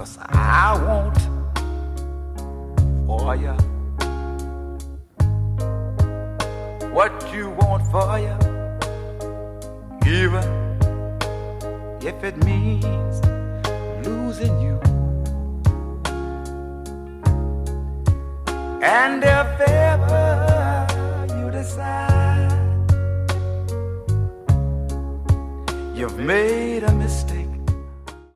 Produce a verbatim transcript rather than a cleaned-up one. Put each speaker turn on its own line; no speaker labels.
'cause I want for you what you want for you, even if it means